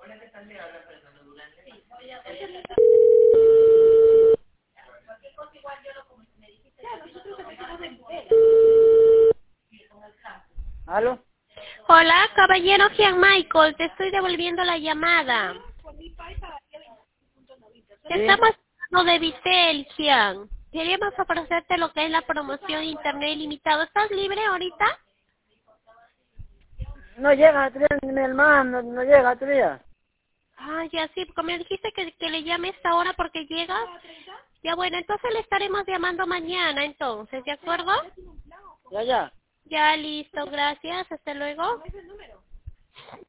¿Aló? Hola, caballero Gian Michael, te estoy devolviendo la llamada. Sí. Estamos hablando de Vitel, Gian. Queríamos ofrecerte lo que es la promoción internet ilimitado. ¿Estás libre ahorita? No llega todavía, mi hermano, no llega todavía. Ah, ya sí, porque me dijiste que le llame a esta hora porque llegas. Ya bueno, entonces le estaremos llamando mañana entonces, ¿de acuerdo? Ya. Ya listo, gracias, hasta luego.